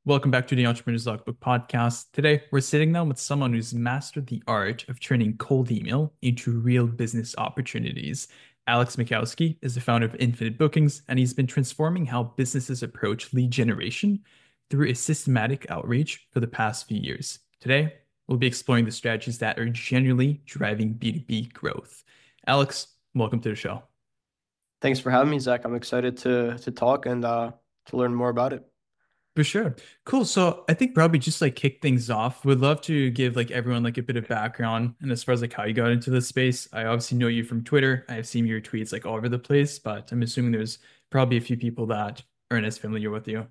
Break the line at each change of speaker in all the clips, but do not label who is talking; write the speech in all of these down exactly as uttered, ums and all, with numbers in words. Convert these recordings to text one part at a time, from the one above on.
Welcome back to the Entrepreneur's Logbook podcast. Today, we're sitting down with someone who's mastered the art of turning cold email into real business opportunities. Alex Mikowski is the founder of Infinite Bookings, and he's been transforming how businesses approach lead generation through a systematic outreach for the past few years. Today, we'll be exploring the strategies that are genuinely driving B two B growth. Alex, welcome to the show.
Thanks for having me, Zach. I'm excited to to talk and uh, to learn more about it.
For sure. Cool. So I think probably just like kick things off, would love to give like everyone like a bit of background. And as far as like how you got into this space, I obviously know you from Twitter. I've seen your tweets like all over the place, but I'm assuming there's probably a few people that aren't as familiar with you.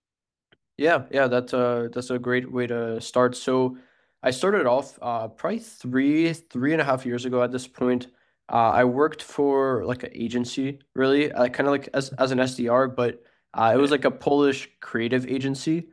Yeah, yeah, that's a that's a great way to start. So I started off uh, probably three three and a half years ago at this point. Uh, I worked for like an agency, really, uh, kind of like as as an S D R, but uh, it was
Yeah.
like a Polish creative agency.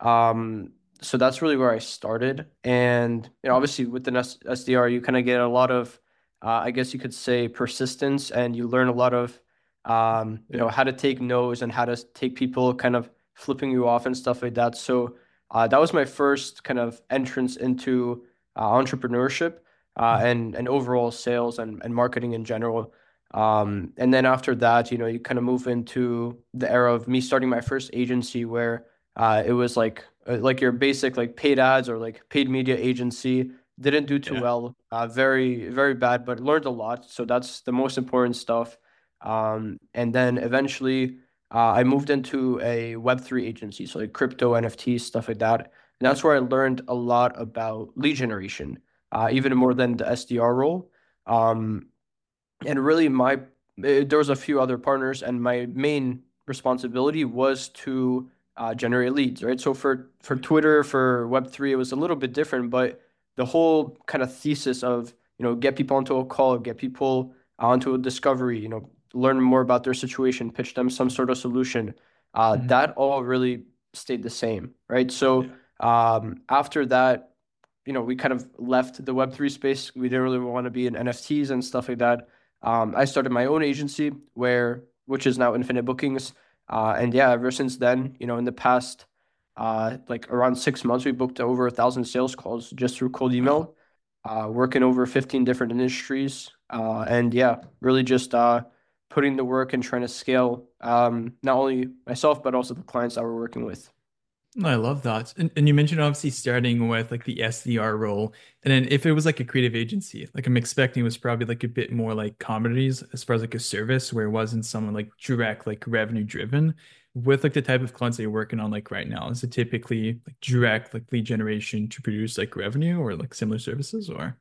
Um, so that's really where I started. And you know, obviously with an S SDR, you kind of get a lot of, uh, I guess you could say, persistence, and you learn a lot of, um, you know,
Yeah.
how to take no's and how to take people kind of flipping you off and stuff like that. So uh, that was my first kind of entrance into uh, entrepreneurship uh,
Mhm.
and and overall sales and, and marketing in general. Um, and then after that, you know, you kind of move into the era of me starting my first agency where uh, it was like uh, like your basic like paid ads or like paid media agency. Didn't do too
Yeah.
well, uh, very very bad, but learned a lot. So that's the most important stuff. Um, and then eventually uh, I moved into a web three agency, so like crypto, N F Ts, stuff like that. And
Yeah.
that's where I learned a lot about lead generation, uh, even more than the S D R role. Um, and really, my eh, there was a few other partners, and my main responsibility was to uh, generate leads, right? So for for Twitter, for web three, it was a little bit different, but the whole kind of thesis of, you know, get people onto a call, get people onto a discovery, you know, learn more about their situation, pitch them some sort of solution, uh,
Mhm.
that all really stayed the same, right? So
Yeah.
um, after that, you know, we kind of left the web three space. We didn't really want to be in N F Ts and stuff like that. Um, I started my own agency where, which is now Infinite Bookings. Uh, and yeah, ever since then, you know, in the past, uh, like around six months, we booked over a thousand sales calls just through cold
Wow.
email, uh, working over fifteen different industries. Uh, and yeah, really just, uh, putting the work and trying to scale, um, not only myself, but also the clients that we're working with.
No, I love that. And, and you mentioned obviously starting with like the S D R role. And then if it was like a creative agency, like I'm expecting it was probably like a bit more like commodities as far as like a service where it wasn't someone like direct, like revenue driven. With like the type of clients that you're working on like right now, is it typically like direct like lead generation to produce like revenue or like similar services or?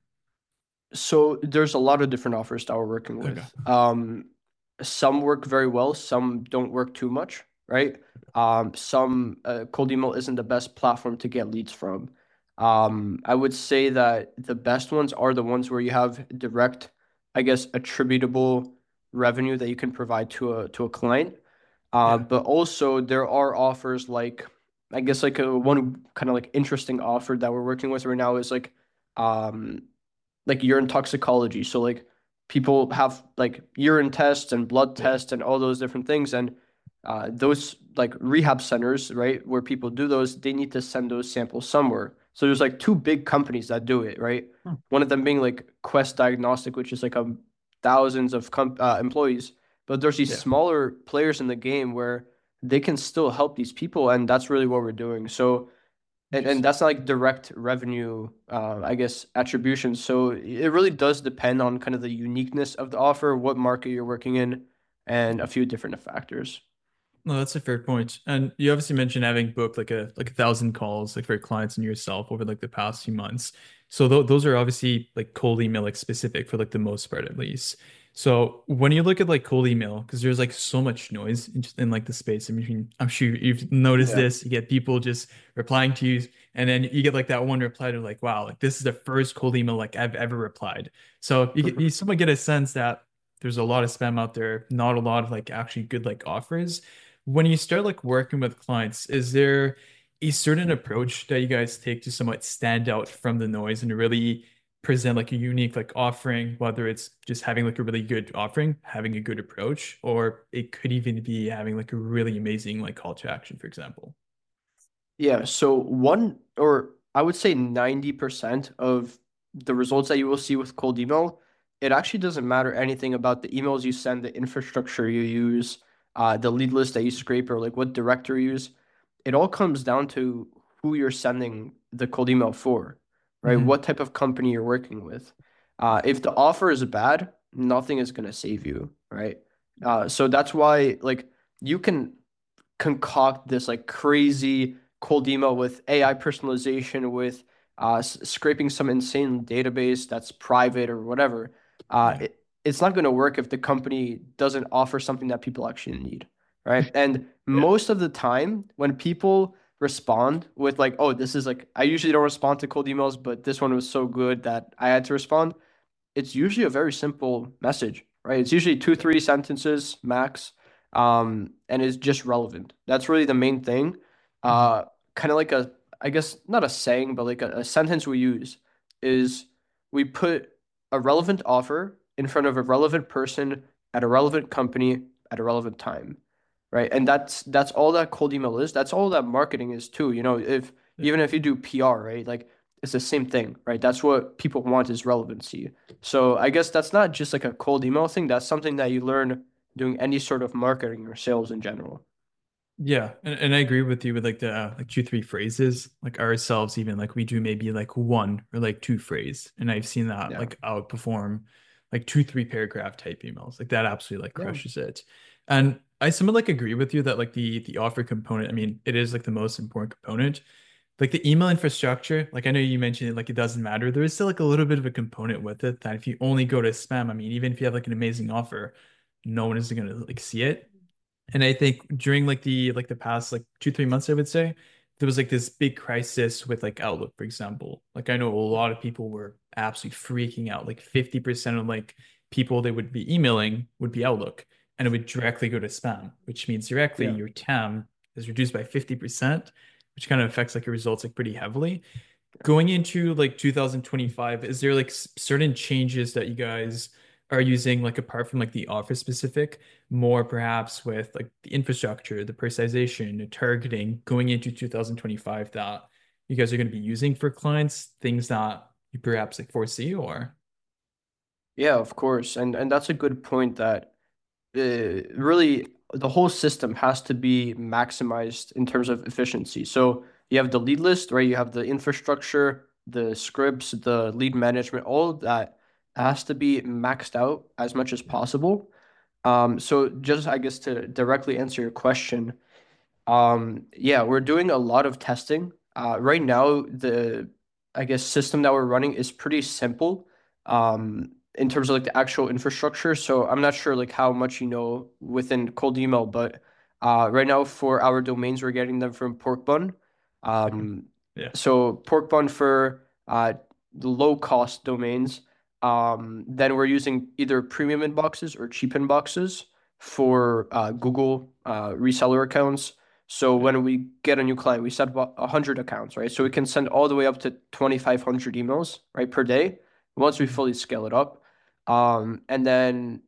So there's a lot of different offers that we're working
Okay.
with. Um, some work very well, some don't work too much, right? Um, some uh, cold email isn't the best platform to get leads from. Um, I would say that the best ones are the ones where you have direct, I guess, attributable revenue that you can provide to a to a client. Uh,
Yeah.
but also there are offers like, I guess like a one kind of like interesting offer that we're working with right now is like um like urine toxicology. So like people have like urine tests and blood
Yeah.
tests and all those different things, and uh, those like rehab centers, right, where people do those, they need to send those samples somewhere. So there's like two big companies that do it, right?
Hmm.
One of them being like Quest Diagnostic, which is like a thousands of com uh, employees, but there's these
Yeah.
smaller players in the game where they can still help these people, and that's really what we're doing. So and and
Interesting.
that's not like direct revenue, uh, I guess, attribution. So it really does depend on kind of the uniqueness of the offer, what market you're working in, and a few different factors.
No, that's a fair point. And you obviously mentioned having booked like a like a thousand calls like for clients and yourself over like the past few months. So th those are obviously like cold email like specific for like the most part at least. So when you look at like cold email, because there's like so much noise in, just in like the space. I mean, I'm sure you've noticed
Yeah.
this. You get people just replying to you, and then you get like that one reply to like, wow, like this is the first cold email like I've ever replied. So you get you
Mhm.
somewhat get a sense that there's a lot of spam out there, not a lot of like actually good like offers when you start like working with clients, is there a certain approach that you guys take to somewhat stand out from the noise and really present like a unique like offering, whether it's just having like a really good offering, having a good approach, or it could even be having like a really amazing like call to action, for example.
Yeah, so one or I would say ninety percent of the results that you will see with cold email, it actually doesn't matter anything about the emails you send, the infrastructure you use, uh, the lead list that you scrape, or like what directory you use. It all comes down to who you're sending the cold email for, right?
Hmm.
What type of company you're working with. Uh, if the offer is bad, nothing is going to save you, right? Uh, so that's why like you can concoct this like crazy cold email with A I personalization, with uh, s- scraping some insane database that's private or whatever. Uh,
Yeah.
it, it's not going to work if the company doesn't offer something that people actually need, right? And
Yeah.
most of the time, when people respond with like, "Oh, this is like," I usually don't respond to cold emails, but this one was so good that I had to respond. It's usually a very simple message, right? It's usually two, three sentences max, um, and is just relevant. That's really the main thing.
Mhm.
Uh, kind of like a, I guess not a saying, but like a, a sentence we use is we put a relevant offer in front of a relevant person at a relevant company at a relevant time, right? And that's that's all that cold email is. That's all that marketing is too. You know, if
Yeah.
even if you do P R, right? Like it's the same thing, right? That's what people want is relevancy. So I guess that's not just like a cold email thing. That's something that you learn doing any sort of marketing or sales in general.
Yeah, and, and I agree with you with like the uh, like two, three phrases, like ourselves, even like we do maybe like one or like two phrase. And I've seen that
Yeah.
like outperform like two, three paragraph type emails. Like that absolutely like
Yeah.
crushes it. And I somewhat like agree with you that like the the offer component, I mean, it is like the most important component. Like the email infrastructure, like I know you mentioned it, like it doesn't matter. There is still like a little bit of a component with it that if you only go to spam, I mean, even if you have like an amazing offer, no one is gonna like see it. And I think during like the like the past like two, three months, I would say, there was like this big crisis with like Outlook, for example. Like I know a lot of people were absolutely freaking out. Like fifty percent of like people they would be emailing would be Outlook and it would directly go to spam, which means directly
Yeah.
your T A M is reduced by fifty percent, which kind of affects like your results like pretty heavily. Going into like two thousand twenty-five, is there like s- certain changes that you guys are using, like apart from like the office specific, more perhaps with like the infrastructure, the personalization, the targeting going into two thousand twenty-five that you guys are going to be using for clients, things that you perhaps like foresee or?
Yeah, of course. And and that's a good point that uh, really the whole system has to be maximized in terms of efficiency. So you have the lead list, right? You have the infrastructure, the scripts, the lead management, all of that has to be maxed out as much as possible. Um, so just I guess to directly answer your question, um, yeah, we're doing a lot of testing. Uh, right now, the I guess system that we're running is pretty simple, um, in terms of like the actual infrastructure. So I'm not sure like how much you know within cold email, but uh, right now for our domains, we're getting them from Porkbun.
Okay.
Um,
Yeah.
so Porkbun for uh, the low cost domains. Um, then we're using either premium inboxes or cheap inboxes for uh, Google uh, reseller accounts. So
Yeah.
when we get a new client, we set about one hundred accounts, right? So we can send all the way up to twenty-five hundred emails, right, per day once we
Mhm.
fully scale it up. Um, and then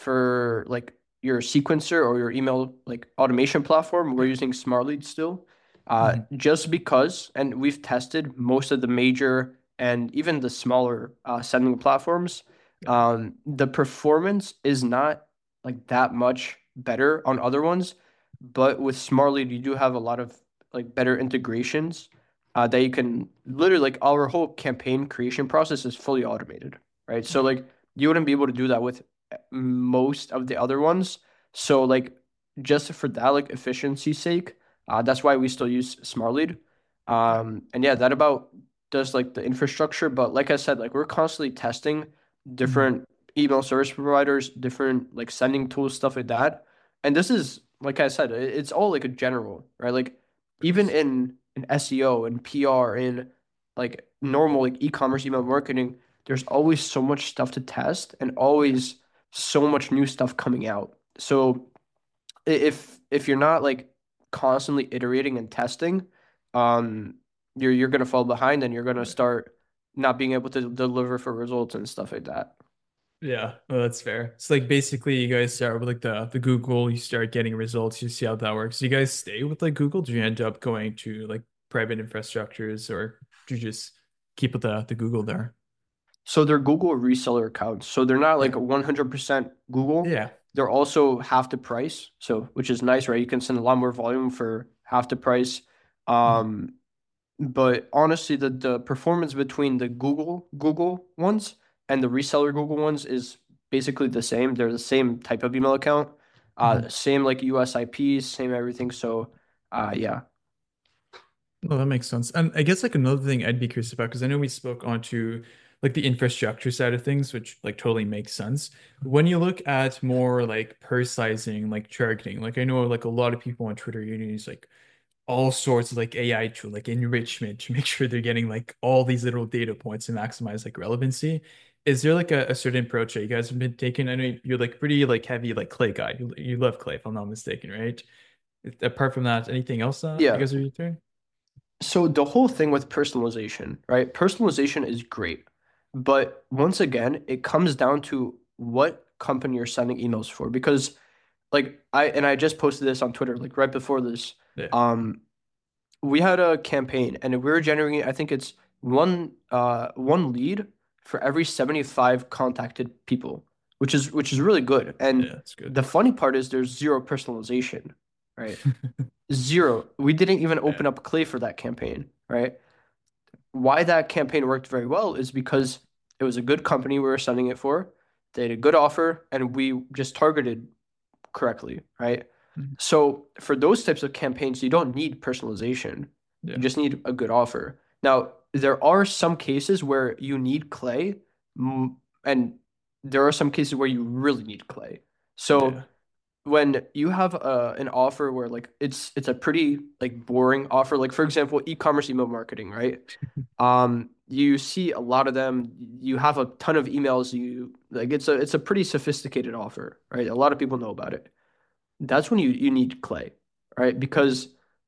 for like your sequencer or your email like automation platform, we're
Yeah.
using Smartlead still. Uh,
Mhm.
just because, and we've tested most of the major and even the smaller uh, sending platforms,
Yeah.
um, the performance is not like that much better on other ones, but with Smartly, you do have a lot of like better integrations uh, that you can literally like our whole campaign creation process is fully automated, right? So
Okay.
like you wouldn't be able to do that with uh, most of the other ones. So like just for that like efficiency's sake, uh, that's why we still use Smartlead.
Okay.
Um, and yeah, that about does like the infrastructure. But like I said, like we're constantly testing
Mhm.
different email service providers, different like sending tools, stuff like that. And this is, like I said, it- it's all like a general, right? Like
Of
even
course.
in in S E O and P R in like normal like e-commerce email marketing, there's always so much stuff to test and
Yeah.
always so much new stuff coming out. So i- if if you're not like constantly iterating and testing, um, you're you're gonna fall behind and you're gonna
Right.
start not being able to deliver for results and stuff like that.
Yeah, well, that's fair. It's like basically you guys start with like the the Google, you start getting results, you see how that works. Do you guys stay with like Google? Do you end up going to like private infrastructures, or do you just keep with the the Google there?
So they're Google reseller accounts. So they're not like
Yeah.
one hundred percent Google.
Yeah.
They're also half the price. So which is nice, right? You can send a lot more volume for half the price.
Mhm.
Um, but honestly, the the performance between the Google Google ones and the reseller Google ones is basically the same. They're the same type of email account. Uh,
Mhm.
same like U S I Ps, same everything. So, uh, yeah.
Well, that makes sense. And I guess like another thing I'd be curious about, because I know we spoke onto like the infrastructure side of things, which like totally makes sense. When you look at more like personalizing, like targeting, like I know like a lot of people on Twitter use like all sorts of like A I tool, like enrichment to make sure they're getting like all these little data points to maximize like relevancy. Is there like a, a certain approach that you guys have been taking? I know you're like pretty like heavy like Clay guy. You, you love Clay, if I'm not mistaken, right? Apart from that, anything else that you
Yeah.
guys are doing?
So the whole thing with personalization, right? Personalization is great, but once again, it comes down to what company you're sending emails for. Because like I and I just posted this on Twitter, like right before this.
Yeah.
Um, we had a campaign and we were generating, I think it's one uh one lead for every seventy-five contacted people, which is which is really good.
Yeah,
And
that's good.
the funny part is there's zero personalization, right? Zero. We didn't even
Yeah.
open up Clay for that campaign, right? Why that campaign worked very well is because it was a good company we were sending it for. They had a good offer, and we just targeted correctly, right?
Mhm.
So for those types of campaigns, you don't need personalization. You
Yeah.
just need a good offer. Now, there are some cases where you need Clay, mm, and there are some cases where you really need Clay. So
Yeah.
when you have a, an offer where like it's it's a pretty like boring offer, like for example, e-commerce email marketing, right? Um, you see a lot of them. You have a ton of emails. You like it's a it's a pretty sophisticated offer, right? A lot of people know about it. That's when you you need Clay, right? Because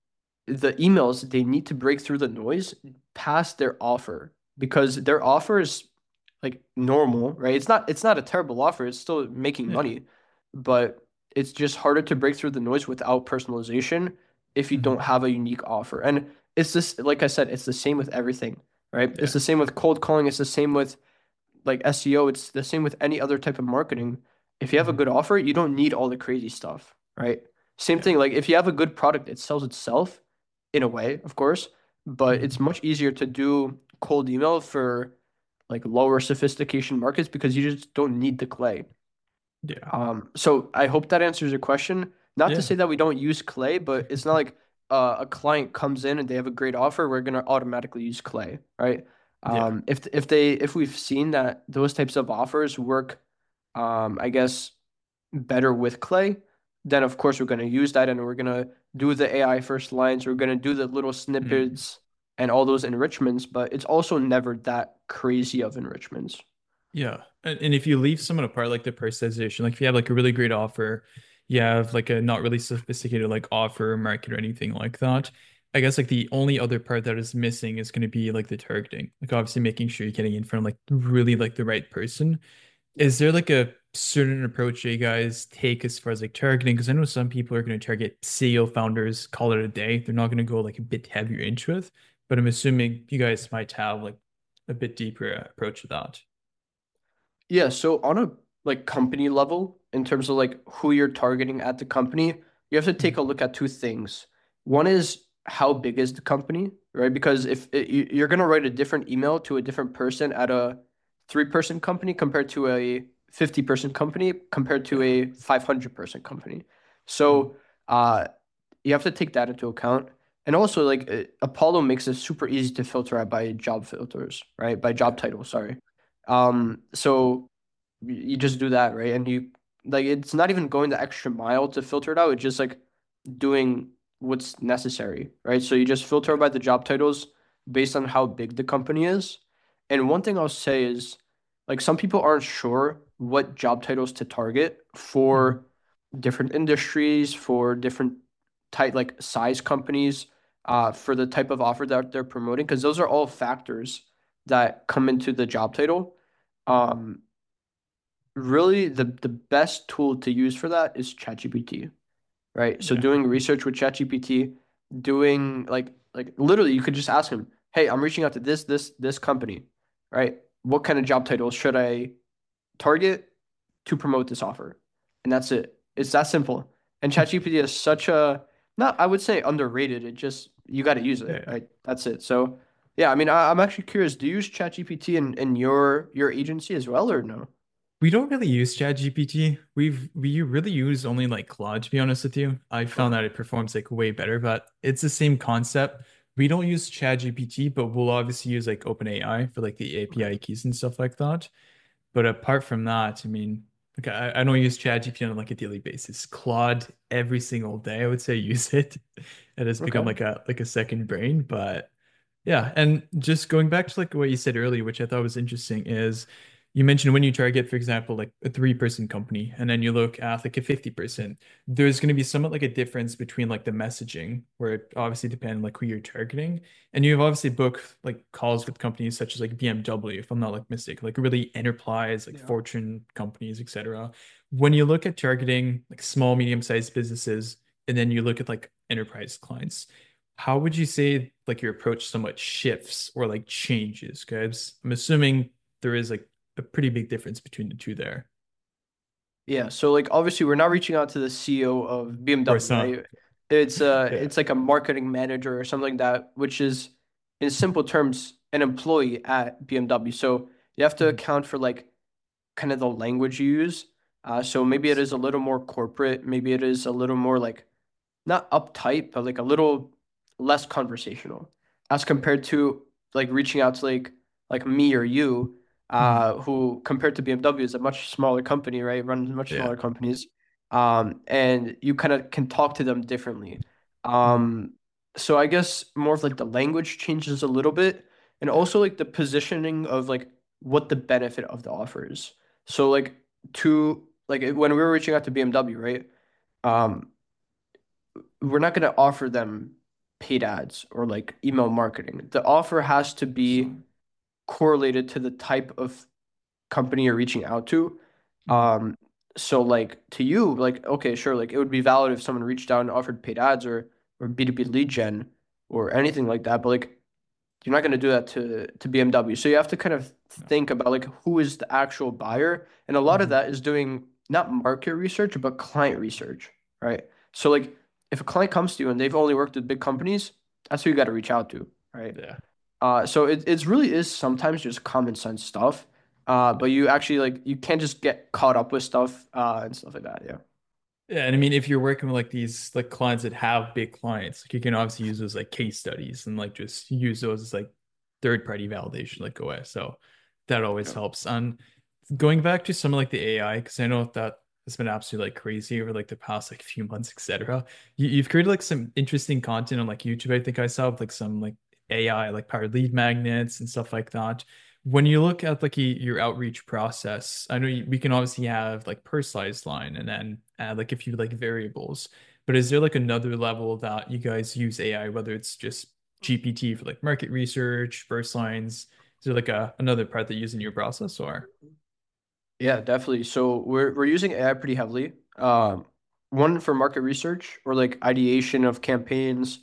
the emails they need to break through the noise past their offer because their offer is like normal, right? It's not it's not a terrible offer. It's still making
Yeah.
money, but it's just harder to break through the noise without personalization if you don't
Mhm.
have a unique offer. And it's this, like I said, it's the same with everything, right? It's
Yeah.
the same with cold calling. It's the same with like S E O. It's the same with any other type of marketing. If you have a
Mhm.
good offer, you don't need all the crazy stuff, right? Same
Yeah.
thing, like if you have a good product, it sells itself in a way, of course, but it's
Mhm.
much easier to do cold email for like lower sophistication markets because you just don't need the Clay.
Yeah.
Um, so I hope that answers your question. Not to
Yeah.
say that we don't use Clay, but it's not like uh, a client comes in and they have a great offer, we're gonna automatically use Clay, right?
Yeah.
Um, if if they if we've seen that those types of offers work, um, I guess better with Clay, then of course we're gonna use that and we're gonna do the A I first lines. We're gonna do the little
Mm.
snippets and all those enrichments, but it's also never that crazy of enrichments.
Yeah. And, and if you leave someone apart, like the personalization, like if you have like a really great offer, you have like a not really sophisticated like offer market or anything like that. I guess like the only other part that is missing is going to be like the targeting. Like obviously making sure you're getting in front of like really like the right person.
Yeah.
Is there like a certain approach that you guys take as far as like targeting? Because I know some people are going to target C E O founders, call it a day. They're not going to go like a bit heavier into it, but I'm assuming you guys might have like a bit deeper approach to that.
Yeah, so on a like company level, in terms of like who you're targeting at the company, you have to take a look at two things. One is how big is the company, right? Because if it, you- you're gonna write a different email to a different person at a three-person company compared to a fifty-person company compared to
Yeah.
a five hundred person company.
Mhm.
So, uh, you have to take that into account. And also, like uh, Apollo makes it super easy to filter out by job filters, right? By
Yeah.
job title, sorry. Um, so you you just do that, right? And you like it's not even going the extra mile to filter it out. It's just like doing what's necessary, right? So you just filter
Yeah.
by the job titles based on how big the company is. And one thing I'll say is like some people aren't sure what job titles to target
Mhm.
for different industries, for different type like size companies, uh, for the type of offer that they're promoting, because those are all factors that come into the job title. Um, really the the best tool to use for that is ChatGPT, right? So
Yeah.
doing research with ChatGPT, doing like like literally you could just ask him, hey, I'm reaching out to this, this, this company, right? What kind of job title should I target to promote this offer? And that's it. It's that simple. And ChatGPT is such a, not, I would say underrated. It just, you got to use it,
Yeah.
right? That's it. So yeah, I mean, I, I'm actually curious, do you use ChatGPT in, in your your agency as well or no?
We don't really use ChatGPT. We've we really use only like Claude, to be honest with you. I found
Okay.
that it performs like way better, but it's the same concept. We don't use ChatGPT, but we'll obviously use like OpenAI for like the
Okay.
A P I keys and stuff like that. But apart from that, I mean, like I, I don't use ChatGPT on like a daily basis. Claude every single day, I would say use it. It has become
Okay.
like a like a second brain. But yeah, and just going back to like what you said earlier, which I thought was interesting, is you mentioned when you target, for example, like a three-person company, and then you look at like a fifty person, there's going to be somewhat like a difference between like the messaging, where it obviously depends like who you're targeting. And you've obviously booked like calls with companies such as like B M W, if I'm not like mistaken, like really enterprise, like
Yeah.
Fortune companies, et cetera. When you look at targeting like small, medium-sized businesses, and then you look at like enterprise clients, how would you say like your approach somewhat shifts or like changes? Because I'm assuming there is like a pretty big difference between the two there.
Yeah, so like obviously we're not reaching out to the C E O of
Of
B M W,
course not.
right? It's uh
Yeah.
it's like a marketing manager or something like that, which is in simple terms an employee at B M W. So you have to
Mhm.
account for like kind of the language you use. Uh, so maybe it is a little more corporate, maybe it is a little more like not uptight, but like a little less conversational as compared to like reaching out to like like me or you,
Mhm.
uh, who compared to B M W is a much smaller company, right? Runs much
Yeah.
smaller companies. Um, and you kind of can talk to them differently.
Mhm.
Um, so I guess more of like the language changes a little bit, and
Yeah.
also like the positioning of like what the benefit of the offer is. So like to like when we were reaching out to B M W, right? Um, we're not going to offer them paid ads or like email marketing. The offer has to be correlated to the type of company you're reaching out to.
Mhm.
Um, so like to you, like, okay, sure, like it would be valid if someone reached out and offered paid ads or or B two B lead gen or anything like that, but like you're not going to do that to to B M W. So you have to kind of
No.
think about like who is the actual buyer, and a lot of
Mhm.
that is doing not market research but client research, right? So like if a client comes to you and they've only worked with big companies, that's who you got to reach out to, right?
Yeah.
Uh, so it it really is sometimes just common sense stuff, uh, but you actually like you can't just get caught up with stuff uh, and stuff like that. Yeah.
Yeah, and I mean, if you're working with like these like clients that have big clients, like you can obviously use those like case studies and like just use those as like third party validation, like O S. So that always
Yeah.
helps. And going back to some of like the A I, because I know that has been absolutely like crazy over like the past like few months, et cetera. You, you've created like some interesting content on like YouTube. I think I saw with like some like A I like powered lead magnets and stuff like that. When you look at like y- your outreach process, I know you, we can obviously have like personalized line and then add like a few like variables. But is there like another level that you guys use A I, whether it's just G P T for like market research, first lines? Is there like a another part that you use in your process or?
Yeah, definitely. So we're we're using A I pretty heavily. Um, one for market research or like ideation of campaigns,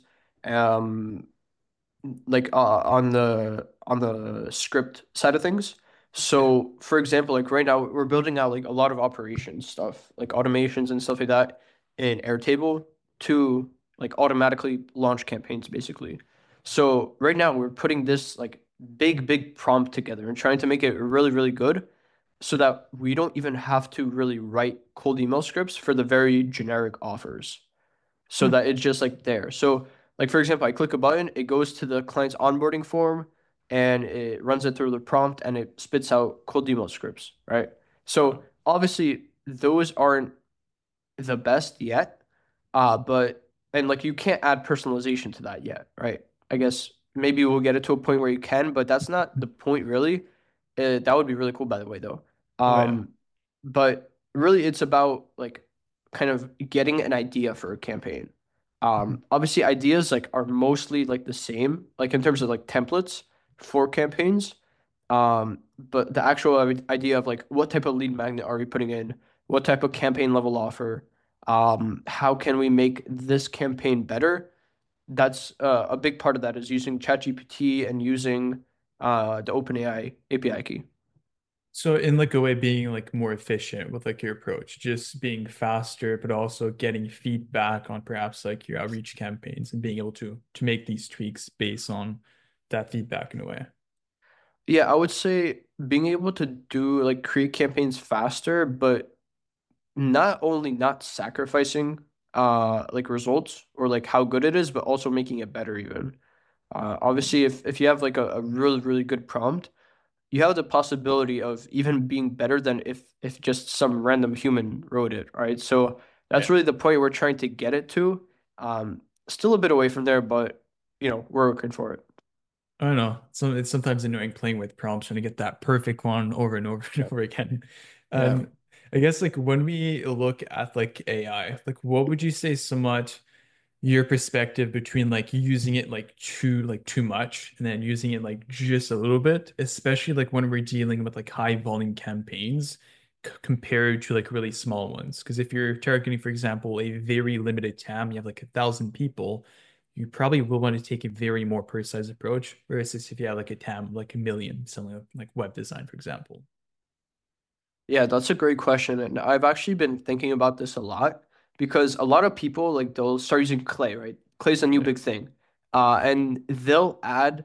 um, like uh, on the on the script side of things.
Yeah.
So for example, like right now we're building out like a lot of operations stuff, like automations and stuff like that in Airtable to like automatically launch campaigns basically. So right now we're putting this like big big prompt together and trying to make it really really good so that we don't even have to really write cold email scripts for the very generic offers so
Hmm.
that it's just like there. So, like for example, I click a button, it goes to the client's onboarding form and it runs it through the prompt and it spits out cold email scripts, right?
Oh,
So obviously those aren't the best yet, uh, but and like you can't add personalization to that yet, right? I guess maybe we'll get it to a point where you can, but that's not the point really. Uh, that would be really cool, by the way, though.
oh yeah.
Um, but really, it's about like kind of getting an idea for a campaign.
Mhm.
Um, obviously, ideas like are mostly like the same, like in terms of like templates for campaigns. Um, but the actual i- idea of like what type of lead magnet are we putting in? What type of campaign level offer? Um, how can we make this campaign better? that's uh, a big part of that is using ChatGPT and using uh, the OpenAI A P I key.
So in like a way being like more efficient with like your approach, just being faster, but also getting feedback on perhaps like your outreach campaigns and being able to to make these tweaks based on that feedback in a way.
Yeah, I would say being able to do like create campaigns faster, but not only not sacrificing uh like results or like how good it is, but also making it better even. Uh, obviously, if if you have like a, a really really good prompt, you have the possibility of even being better than if if just some random human wrote it, right? So that's
Yeah.
really the point we're trying to get it to. Um, still a bit away from there, but you know, we're working for it.
I don't know. So it's sometimes annoying playing with prompts trying to get that perfect one over and over and
Yeah.
over again.
Yeah.
Um, I guess like when we look at like A I, like what would you say somewhat your perspective between like using it like too like too much and then using it like just a little bit, especially like when we're dealing with like high volume campaigns c- compared to like really small ones. Because if you're targeting, for example, a very limited T A M, you have like a thousand people, you probably will want to take a very more precise approach. Whereas if you have like a T A M like a million, something like like web design, for example.
Yeah, that's a great question. And I've actually been thinking about this a lot because a lot of people like they'll start using Clay, right? Clay's a new
Yeah.
big thing. Uh, and they'll add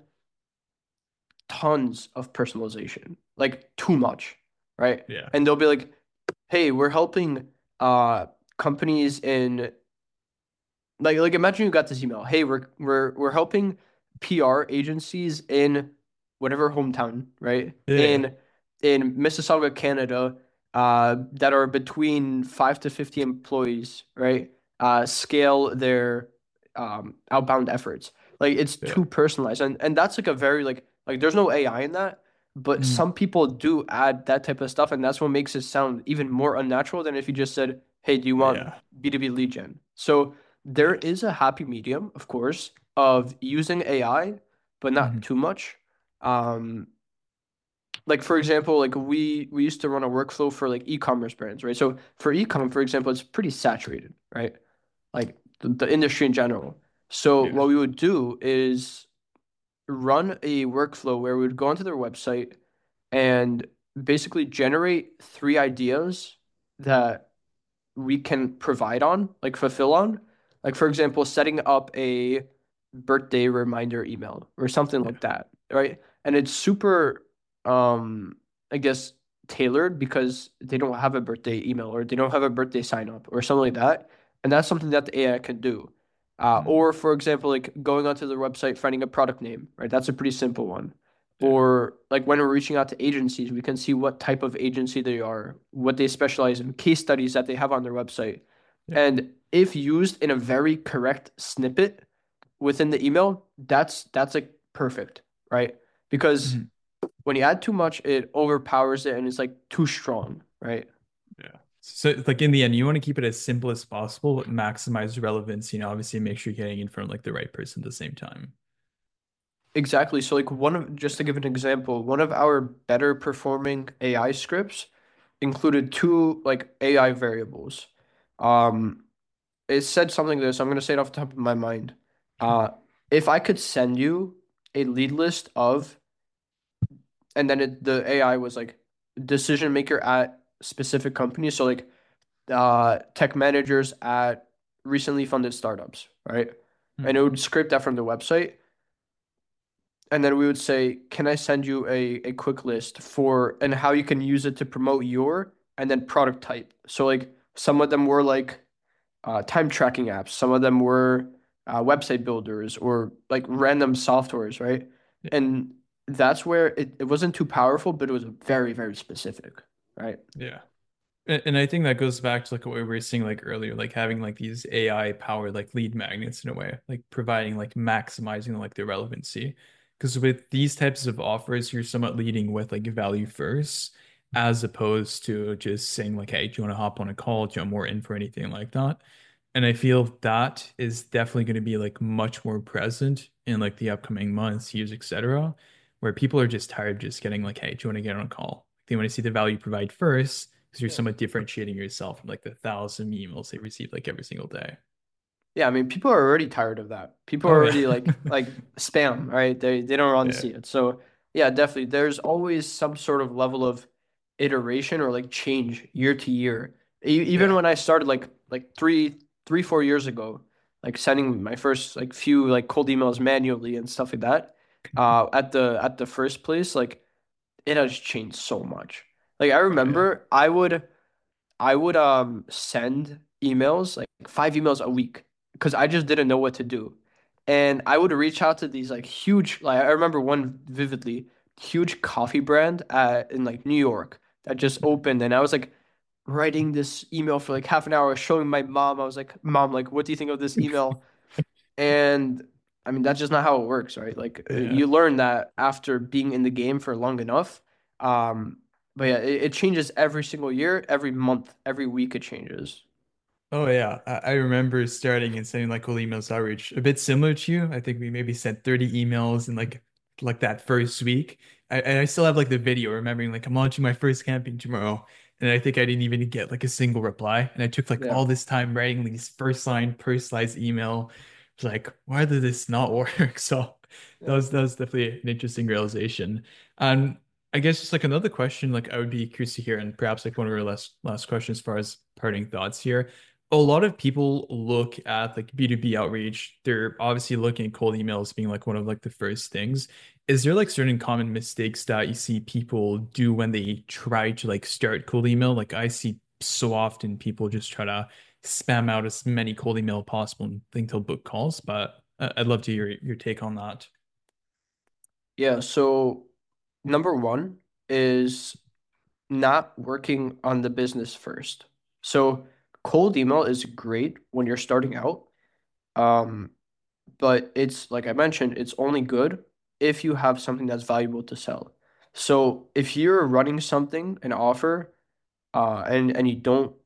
tons of personalization, like too much, right?
Yeah.
And they'll be like, hey, we're helping uh companies in like like imagine you got this email. Hey, we're we're we're helping P R agencies in whatever hometown, right?
Yeah.
In in Mississauga, Canada, uh, that are between five to fifty employees, right? Uh, scale their um outbound efforts. Like it's
Yeah.
too personalized, and and that's like a very like like there's no A I in that, but
Mm.
some people do add that type of stuff, and that's what makes it sound even more unnatural than if you just said, "Hey, do you want
Yeah.
B two B lead gen?" So there
Yeah.
is a happy medium, of course, of using A I, but not
Mhm.
too much. Um, like for example, like we we used to run a workflow for like e-commerce brands, right? So for e-com, for example, it's pretty saturated, right? Like the, the industry in general. So
Yeah.
what we would do is run a workflow where we would go onto their website and basically generate three ideas that we can provide on, like fulfill on. Like for example, setting up a birthday reminder email or something
Yeah.
like that, right? And it's super, um, I guess, tailored because they don't have a birthday email or they don't have a birthday sign up or something like that. And that's something that the A I can do. Uh,
Mm.
or for example, like going onto the website, finding a product name, right? That's a pretty simple one.
Yeah.
Or like when we're reaching out to agencies, we can see what type of agency they are, what they specialize in, case studies that they have on their website.
Yeah.
And if used in a very correct snippet within the email, that's that's like perfect, right? Because
Mhm.
when you add too much, it overpowers it and it's like too strong, right?
Yeah. So like in the end, you want to keep it as simple as possible, but maximize relevance, you know, obviously make sure you're getting in front of like the right person at the same time.
Exactly. So like one of just to give an example, one of our better performing A I scripts included two like A I variables. Um, it said something to this. I'm gonna say it off the top of my mind. Uh, if I could send you a lead list of, and then it, the A I was like decision maker at specific companies. So like uh, tech managers at recently funded startups, right? And it
Mhm.
would scrape that from the website. And then we would say, can I send you a, a quick list for and how you can use it to promote your and then product type. So like some of them were like uh, time tracking apps. Some of them were uh, website builders or like random softwares, right?
Yeah.
And that's where it, it wasn't too powerful, but it was very, very specific, right?
Yeah. And, and I think that goes back to like what we were seeing like earlier, like having like these A I powered like lead magnets in a way, like providing like maximizing like the relevancy. Because with these types of offers, you're somewhat leading with like value first, as opposed to just saying like, hey, do you want to hop on a call? Do you want more info or anything like that? And I feel that is definitely going to be like much more present in like the upcoming months, years, et cetera, where people are just tired of just getting like, hey, do you want to get on a call? They want to see the value you provide first because you're
Yeah.
somewhat differentiating yourself from like the thousand emails they receive like every single day.
Yeah, I mean, people are already tired of that. People are
Oh yeah.
already like like spam, right? They they don't want to
Yeah.
see it. So yeah, definitely. There's always some sort of level of iteration or like change year to year. E- Even
Yeah.
when I started like like three three four years ago, like sending my first like few like cold emails manually and stuff like that, uh, at the at the first place, like it has changed so much. Like I
Oh yeah.
remember I would. I would um send emails, like five emails a week, because I just didn't know what to do. And I would reach out to these like huge, like I remember one vividly, huge coffee brand at, in like New York that just opened, and I was like writing this email for like half an hour, showing my mom. I was like, "Mom, like, what do you think of this email?" And I mean, that's just not how it works, right? Like uh,
Yeah.
you learn that after being in the game for long enough. Um, but yeah, it, it changes every single year, every month, every week it changes.
Oh yeah, I, I remember starting and sending like cold emails outreach, a bit similar to you. I think we maybe sent thirty emails in like like that first week. I, and I still have like the video remembering like I'm launching my first campaign tomorrow, and I think I didn't even get like a single reply. And I took like
Yeah.
all this time writing these first line personalized email. It's like, why did this not work? So that
Yeah.
was that was definitely an interesting realization. And I guess just like another question, like I would be curious to hear, and perhaps like one of our last last questions as far as parting thoughts here. A lot of people look at like B two B outreach. They're obviously looking at cold emails being like one of like the first things. Is there like certain common mistakes that you see people do when they try to like start cold email? Like I see so often people just try to spam out as many cold email possible and think they'll book calls, but I- I'd love to hear your take on that.
Yeah. So number one is not working on the business first. So cold email is great when you're starting out. Um, but it's like I mentioned, it's only good if you have something that's valuable to sell. So if you're running something, an offer, uh, and and you don't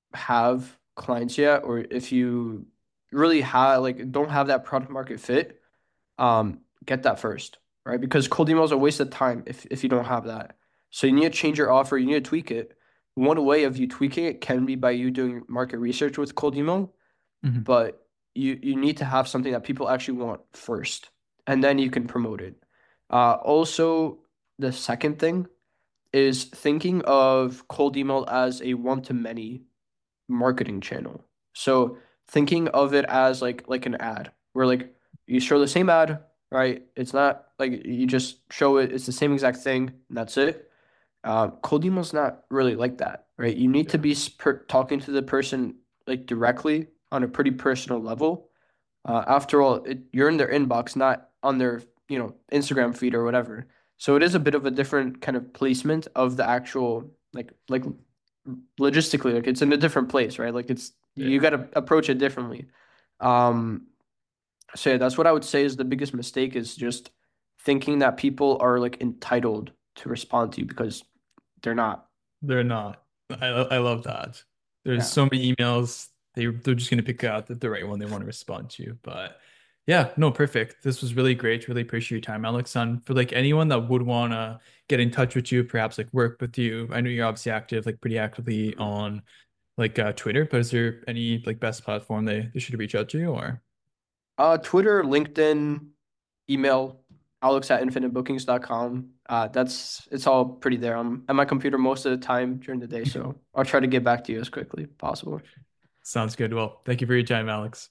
have clients yet, or if you really have like don't have that product market fit, um, get that first, right? Because cold email is a waste of time if if you don't have that. So you need to change your offer, you need to tweak it. One way of you tweaking it can be by you doing market research with cold email,
Mhm.
but you you need to have something that people actually want first, and then you can promote it. Uh, also, the second thing is thinking of cold email as a one-to-many marketing channel. So thinking of it as like like an ad, where like you show the same ad, right? It's not like you just show it, it's the same exact thing, and that's it. Uh, cold email's not really like that, right? You need to
Yeah.
be per talking to the person like directly on a pretty personal level. Uh, after all, it, you're in their inbox, not on their, you know, Instagram feed or whatever. So it is a bit of a different kind of placement of the actual like like logistically, like it's in a different place, right? Like it's you
Yeah.
got to approach it differently. Um, so yeah, that's what I would say is the biggest mistake is just thinking that people are like entitled to respond to you because they're not.
They're not. I I love that. There's
Yeah.
so many emails. They they're just gonna pick out the, the right one they want to respond to. But yeah, no, perfect. This was really great. Really appreciate your time, Alex. And for like anyone that would wanna get in touch with you, perhaps like work with you. I know you're obviously active, like pretty actively on like uh, Twitter, but is there any like best platform they, they should reach out to you or?
Uh, Twitter, LinkedIn, email, alex at infinite bookings dot com. Uh, that's it's all pretty there. I'm at my computer most of the time during the day, so I'll try to get back to you as quickly as possible.
Sounds good. Well, thank you for your time, Alex.